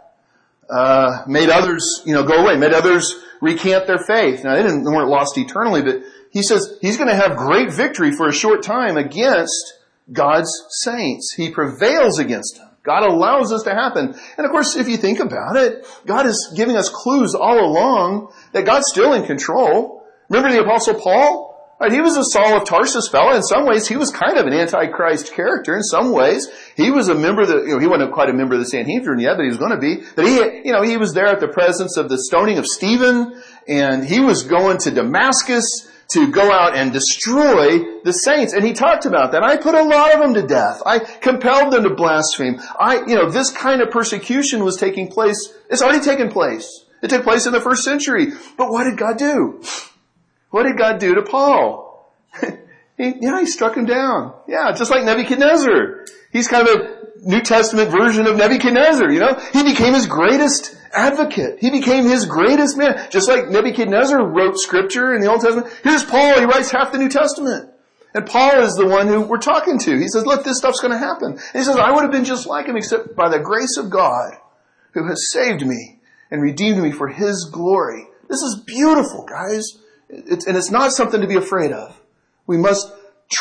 uh, made others, you know, go away, made others recant their faith. Now, they didn't, they weren't lost eternally, but he says he's going to have great victory for a short time against God's saints. He prevails against them. God allows this to happen. And of course, if you think about it, God is giving us clues all along that God's still in control. Remember the Apostle Paul? Right, he was a Saul of Tarsus fellow. In some ways, he was kind of an antichrist character. In some ways, he was a member of the, you know, he wasn't quite a member of the Sanhedrin yet, but he was going to be. But he, you know, he was there at the presence of the stoning of Stephen, and he was going to Damascus to go out and destroy the saints. And he talked about that. I put a lot of them to death. I compelled them to blaspheme. I, you know, this kind of persecution was taking place. It's already taken place. It took place in the first century. But what did God do? What did God do to Paul? he, yeah, he struck him down. Yeah, just like Nebuchadnezzar. He's kind of a New Testament version of Nebuchadnezzar, you know? He became his greatest advocate. He became his greatest man. Just like Nebuchadnezzar wrote scripture in the Old Testament. Here's Paul. He writes half the New Testament. And Paul is the one who we're talking to. He says, look, this stuff's going to happen. And he says, I would have been just like him except by the grace of God who has saved me and redeemed me for his glory. This is beautiful, guys. It's, and it's not something to be afraid of. We must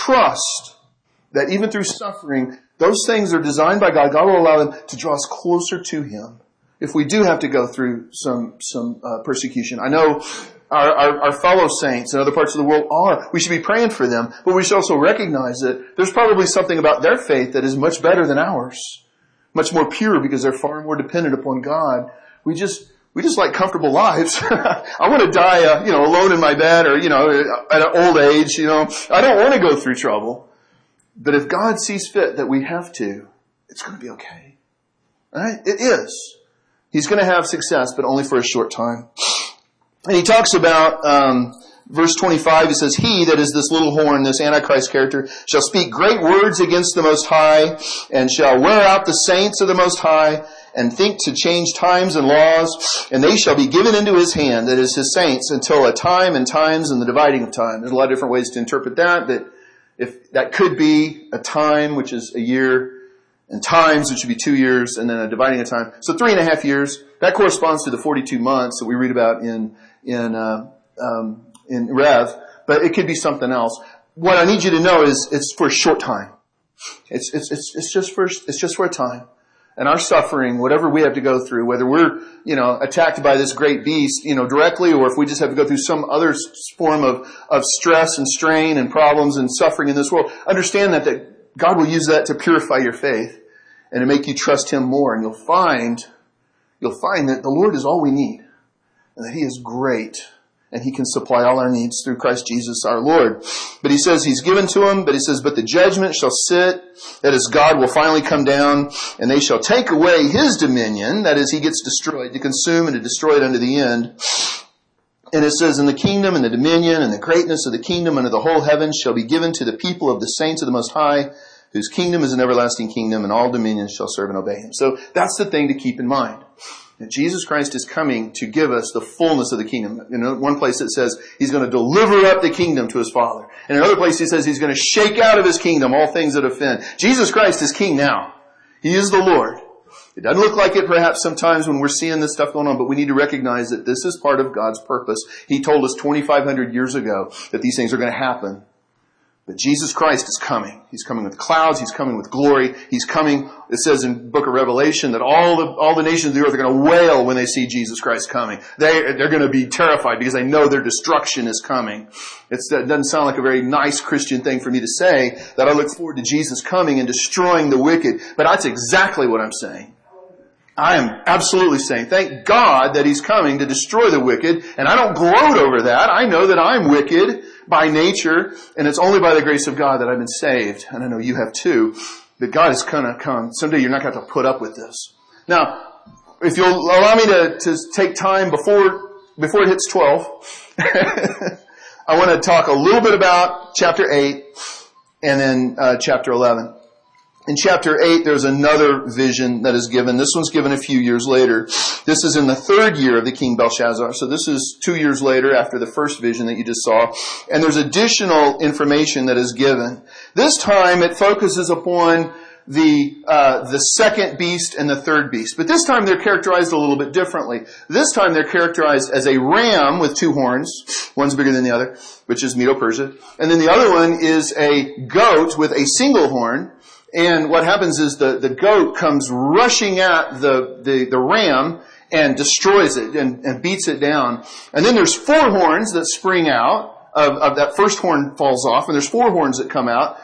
trust that even through suffering, those things are designed by God. God will allow them to draw us closer to him. If we do have to go through some some uh, persecution. I know our, our, our fellow saints in other parts of the world are. We should be praying for them, but we should also recognize that there's probably something about their faith that is much better than ours. Much more pure because they're far more dependent upon God. We just... We just like comfortable lives. I want to die, uh, you know, alone in my bed or, you know, at an old age, you know. I don't want to go through trouble. But if God sees fit that we have to, it's going to be okay. Right? It is. He's going to have success, but only for a short time. And he talks about, um, verse twenty-five, he says, he, that is this little horn, this Antichrist character, shall speak great words against the Most High, and shall wear out the saints of the Most High, and think to change times and laws, and they shall be given into his hand, that is his saints, until a time and times and the dividing of time. There's a lot of different ways to interpret that, but if that could be a time, which is a year, and times, which would be two years, and then a dividing of time. So three and a half years. That corresponds to the forty-two months that we read about in, in, uh, um, in Rev. But it could be something else. What I need you to know is it's for a short time. It's, it's, it's, it's just for, it's just for a time. And our suffering, whatever we have to go through, whether we're, you know, attacked by this great beast, you know, directly, or if we just have to go through some other form of, of stress and strain and problems and suffering in this world, understand that, that God will use that to purify your faith and to make you trust him more. And you'll find, you'll find that the Lord is all we need and that he is great and he can supply all our needs through Christ Jesus our Lord. But he says he's given to him, but he says, but the judgment shall sit, that is, God will finally come down, and they shall take away his dominion, that is, he gets destroyed, to consume and to destroy it unto the end. And it says, and the kingdom and the dominion and the greatness of the kingdom under the whole heaven shall be given to the people of the saints of the Most High, whose kingdom is an everlasting kingdom, and all dominions shall serve and obey him. So that's the thing to keep in mind. That Jesus Christ is coming to give us the fullness of the kingdom. In one place it says he's going to deliver up the kingdom to his Father. In another place he says he's going to shake out of his kingdom all things that offend. Jesus Christ is king now. He is the Lord. It doesn't look like it perhaps sometimes when we're seeing this stuff going on, but we need to recognize that this is part of God's purpose. He told us twenty-five hundred years ago that these things are going to happen. But Jesus Christ is coming. He's coming with clouds. He's coming with glory. He's coming, it says in the book of Revelation, that all the, all the nations of the earth are going to wail when they see Jesus Christ coming. They, they're going to be terrified because they know their destruction is coming. It's, it doesn't sound like a very nice Christian thing for me to say, that I look forward to Jesus coming and destroying the wicked. But that's exactly what I'm saying. I am absolutely saying, thank God that he's coming to destroy the wicked. And I don't gloat over that. I know that I'm wicked by nature, and it's only by the grace of God that I've been saved. And I know you have too. That God is going to come. Someday you're not going to have to put up with this. Now, if you'll allow me to, to take time before, before it hits twelve, I want to talk a little bit about chapter eight and then uh, chapter eleven. In chapter eight, there's another vision that is given. This one's given a few years later. This is in the third year of the king Belshazzar. So this is two years later after the first vision that you just saw. And there's additional information that is given. This time it focuses upon the uh the second beast and the third beast. But this time they're characterized a little bit differently. This time they're characterized as a ram with two horns. One's bigger than the other, which is Medo-Persia. And then the other one is a goat with a single horn. And what happens is the, the goat comes rushing at the, the, the ram and destroys it and, and beats it down. And then there's four horns that spring out of, of that first horn falls off, and there's four horns that come out.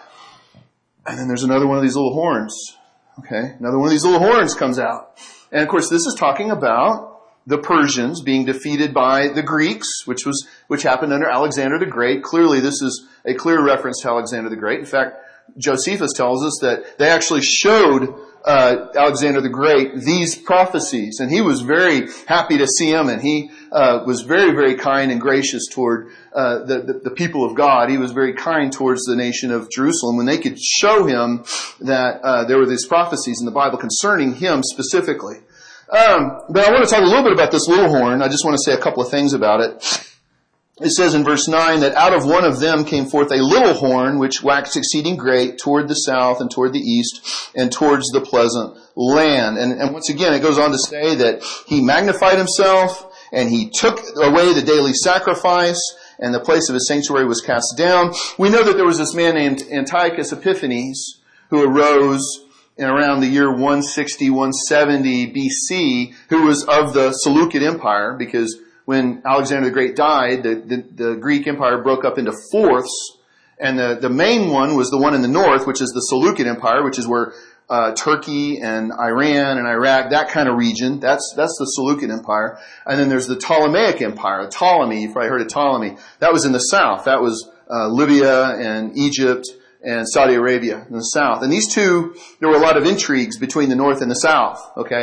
And then there's another one of these little horns. Okay, another one of these little horns comes out. And of course, this is talking about the Persians being defeated by the Greeks, which was which happened under Alexander the Great. Clearly, this is a clear reference to Alexander the Great. In fact, Josephus tells us that they actually showed uh, Alexander the Great these prophecies, and he was very happy to see them, and he uh, was very, very kind and gracious toward uh, the, the, the people of God. He was very kind towards the nation of Jerusalem when they could show him that uh, there were these prophecies in the Bible concerning him specifically. Um, but I want to talk a little bit about this little horn. I just want to say a couple of things about it. It says in verse nine that out of one of them came forth a little horn, which waxed exceeding great toward the south and toward the east and towards the pleasant land. And, and once again, it goes on to say that he magnified himself and he took away the daily sacrifice, and the place of his sanctuary was cast down. We know that there was this man named Antiochus Epiphanes who arose in around the year one sixty, one seventy B C, who was of the Seleucid Empire, because when Alexander the Great died, the, the, the Greek Empire broke up into fourths, and the, the main one was the one in the north, which is the Seleucid Empire, which is where uh, Turkey and Iran and Iraq, that kind of region, that's that's the Seleucid Empire. And then there's the Ptolemaic Empire, Ptolemy, you've probably heard of Ptolemy. That was in the south. That was uh, Libya and Egypt and Saudi Arabia in the south. And these two, there were a lot of intrigues between the north and the south, okay?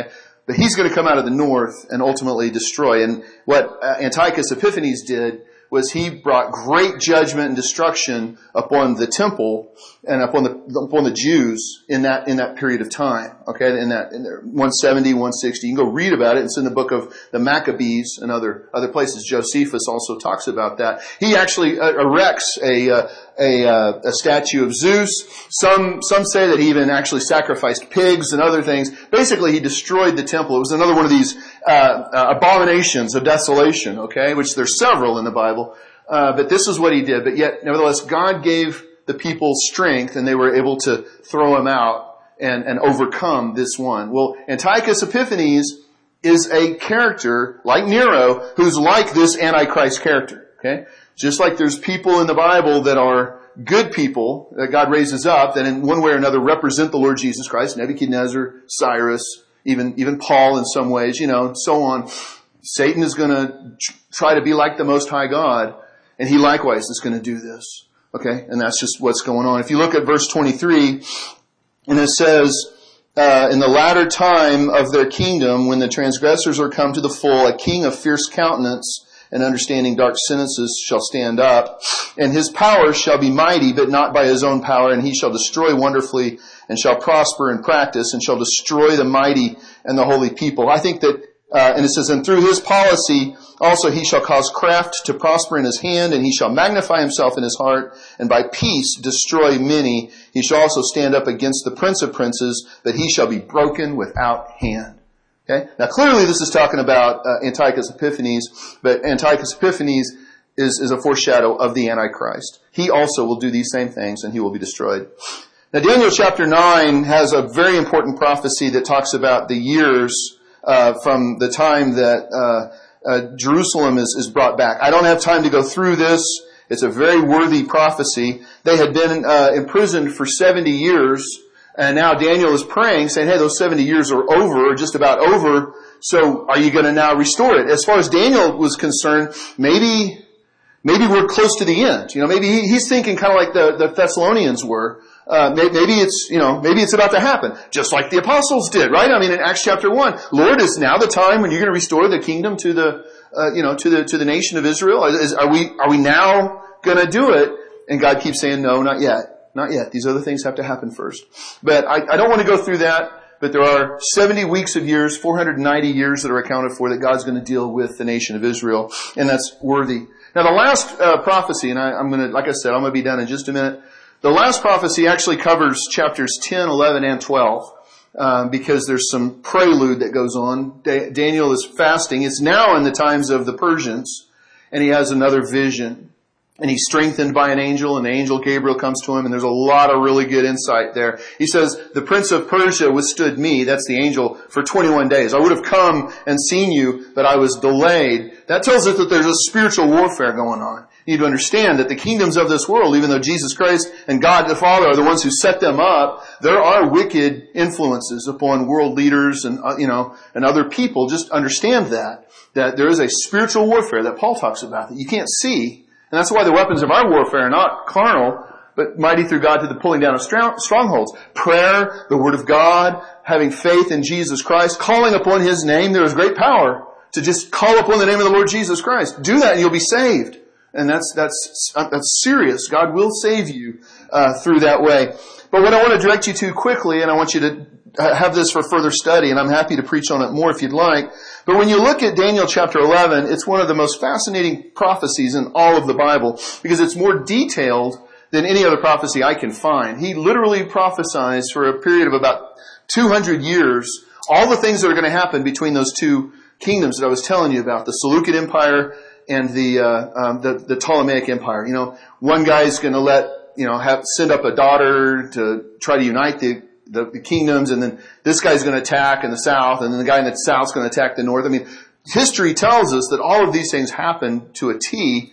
But he's going to come out of the north and ultimately destroy. And what Antiochus Epiphanes did was he brought great judgment and destruction upon the temple and upon the upon the Jews in that in that period of time. Okay, in that in one seventy, one sixty. You can go read about it. It's in the book of the Maccabees and other other places. Josephus also talks about that. He actually uh, erects a uh, a uh, a statue of Zeus. Some some say that he even actually sacrificed pigs and other things. Basically, he destroyed the temple. It was another one of these uh, uh, abominations of desolation. Okay, which there's several in the Bible. Uh, but this is what he did. But yet, nevertheless, God gave the people strength, and they were able to throw him out and, and overcome this one. Well, Antiochus Epiphanes is a character like Nero, who's like this Antichrist character. Okay, just like there's people in the Bible that are good people that God raises up, that in one way or another represent the Lord Jesus Christ. Nebuchadnezzar, Cyrus, even even Paul in some ways, you know, and so on. Satan is going to try to be like the Most High God, and he likewise is going to do this. Okay, and that's just what's going on. If you look at verse twenty-three, and it says, uh, in the latter time of their kingdom, when the transgressors are come to the full, a king of fierce countenance and understanding dark sentences shall stand up, and his power shall be mighty, but not by his own power, and he shall destroy wonderfully, and shall prosper in practice, and shall destroy the mighty and the holy people. I think that Uh, and it says, and through his policy also he shall cause craft to prosper in his hand, and he shall magnify himself in his heart, and by peace destroy many. He shall also stand up against the prince of princes, but he shall be broken without hand. Okay? Now clearly this is talking about uh, Antiochus Epiphanes, but Antiochus Epiphanes is, is a foreshadow of the Antichrist. He also will do these same things, and he will be destroyed. Now Daniel chapter nine has a very important prophecy that talks about the years Uh, from the time that uh, uh, Jerusalem is, is brought back. I don't have time to go through this. It's a very worthy prophecy. They had been uh, imprisoned for seventy years, and now Daniel is praying, saying, hey, those seventy years are over, or just about over, so are you going to now restore it? As far as Daniel was concerned, maybe maybe we're close to the end. You know, maybe he, he's thinking kind of like the, the Thessalonians were. Uh, maybe it's, you know, maybe it's about to happen, just like the apostles did, right? I mean, in Acts chapter one, Lord, is now the time when you're going to restore the kingdom to the, uh, you know, to the, to the nation of Israel? Is, are we, are we now going to do it? And God keeps saying, no, not yet, not yet. These other things have to happen first. But I, I don't want to go through that, but there are seventy weeks of years, four hundred ninety years that are accounted for that God's going to deal with the nation of Israel, and that's worthy. Now the last, uh, prophecy, and I, I'm going to, like I said, I'm going to be done in just a minute. The last prophecy actually covers chapters ten, eleven, and twelve, um, because there's some prelude that goes on. Da- Daniel is fasting. It's now in the times of the Persians, and he has another vision. And he's strengthened by an angel, and the angel Gabriel comes to him, and there's a lot of really good insight there. He says, the prince of Persia withstood me, that's the angel, for twenty-one days. I would have come and seen you, but I was delayed. That tells us that there's a spiritual warfare going on. You need to understand that the kingdoms of this world, even though Jesus Christ and God the Father are the ones who set them up, there are wicked influences upon world leaders and, uh, you know, and other people. Just understand that, that there is a spiritual warfare that Paul talks about that you can't see. And that's why the weapons of our warfare are not carnal, but mighty through God to the pulling down of strongholds. Prayer, the Word of God, having faith in Jesus Christ, calling upon His name. There is great power to just call upon the name of the Lord Jesus Christ. Do that and you'll be saved. And that's, that's, that's serious. God will save you, uh, through that way. But what I want to direct you to quickly, and I want you to have this for further study, and I'm happy to preach on it more if you'd like. But when you look at Daniel chapter eleven, it's one of the most fascinating prophecies in all of the Bible, because it's more detailed than any other prophecy I can find. He literally prophesies for a period of about two hundred years, all the things that are going to happen between those two kingdoms that I was telling you about, the Seleucid Empire and the, uh, um, the, the Ptolemaic Empire. You know, one guy's going to let, you know, have, send up a daughter to try to unite the, the, the kingdoms, and then this guy's going to attack in the south, and then the guy in the south's going to attack the north. I mean, history tells us that all of these things happen to a T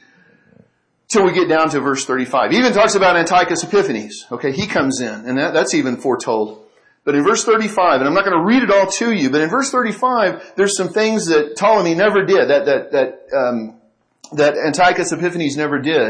till we get down to verse thirty-five. He even talks about Antiochus Epiphanes. Okay, he comes in, and that, that's even foretold. But in verse thirty-five, and I'm not going to read it all to you, but in verse thirty-five, there's some things that Ptolemy never did, that, that, that, um, that Antiochus Epiphanes never did.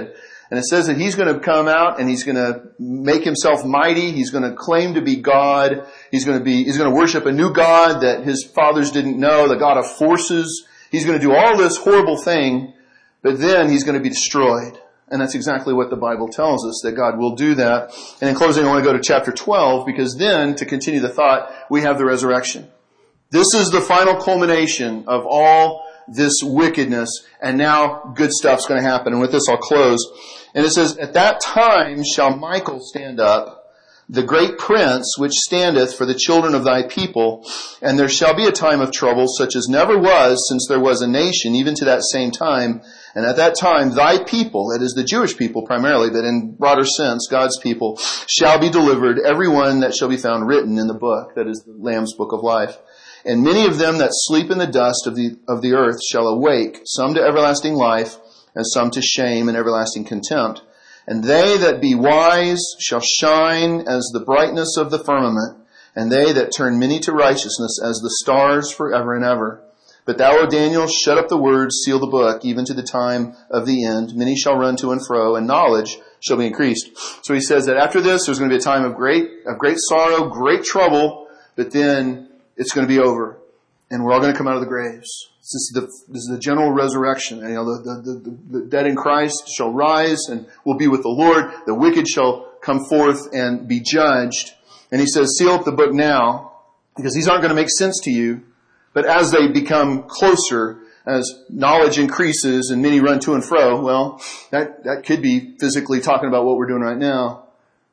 And it says that he's going to come out and he's going to make himself mighty. He's going to claim to be God. He's going to be, he's going to worship a new God that his fathers didn't know, the God of forces. He's going to do all this horrible thing, but then he's going to be destroyed. And that's exactly what the Bible tells us, that God will do that. And in closing, I want to go to chapter twelve, because then, to continue the thought, we have the resurrection. This is the final culmination of all this wickedness, and now good stuff's going to happen. And with this, I'll close. And it says, at that time shall Michael stand up, the great prince, which standeth for the children of thy people, and there shall be a time of trouble, such as never was since there was a nation, even to that same time. And at that time thy people, that is the Jewish people primarily, but in broader sense, God's people, shall be delivered, every one that shall be found written in the book, that is the Lamb's book of life. And many of them that sleep in the dust of the of the earth shall awake, some to everlasting life, and some to shame and everlasting contempt. And they that be wise shall shine as the brightness of the firmament, and they that turn many to righteousness as the stars forever and ever. But thou, O Daniel, shut up the words, seal the book, even to the time of the end. Many shall run to and fro, and knowledge shall be increased. So he says that after this, there's going to be a time of great of great sorrow, great trouble, but then it's going to be over, and we're all going to come out of the graves. This is the, this is the general resurrection. You know, the, the, the, the dead in Christ shall rise and will be with the Lord. The wicked shall come forth and be judged. And he says, seal up the book now, because these aren't going to make sense to you. But as they become closer, as knowledge increases and many run to and fro, well, that, that could be physically talking about what we're doing right now.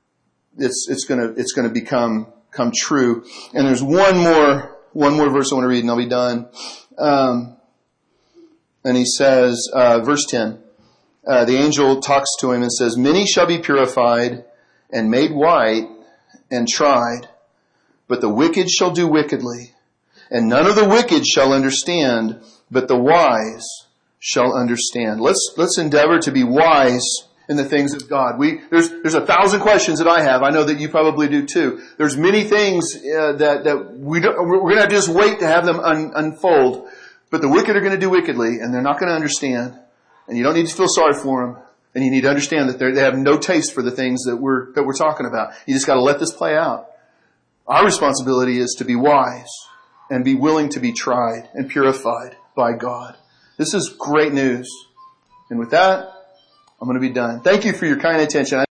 It's, it's going to, it's going to become come true. And there's one more, one more verse I want to read and I'll be done. Um, and he says, uh, verse ten, uh, the angel talks to him and says, many shall be purified and made white and tried, but the wicked shall do wickedly. And none of the wicked shall understand, but the wise shall understand. Let's, let's endeavor to be wise in the things of God. We, there's, there's a thousand questions that I have. I know that you probably do too. There's many things uh, that, that we don't, we're going to have to just wait to have them un, unfold. But the wicked are going to do wickedly, and they're not going to understand. And you don't need to feel sorry for them. And you need to understand that they have no taste for the things that we're, that we're talking about. You just got to let this play out. Our responsibility is to be wise and be willing to be tried and purified by God. This is great news. And with that, I'm going to be done. Thank you for your kind attention.